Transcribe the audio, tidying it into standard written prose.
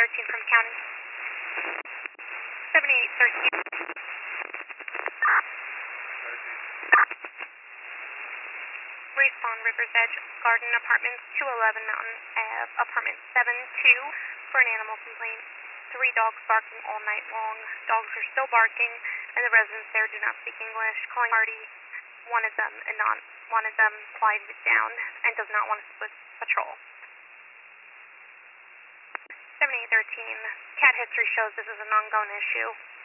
7813 from county. 7813. Respond River's Edge Garden Apartments, 211 Mountain Ave, Apartment 7-2 for an animal complaint. 3 dogs barking all night long. Dogs are still barking, and the residents there do not speak English. Calling party, one of them quieted it down and does not want to split patrol. 7813. Cat history shows this is an ongoing issue.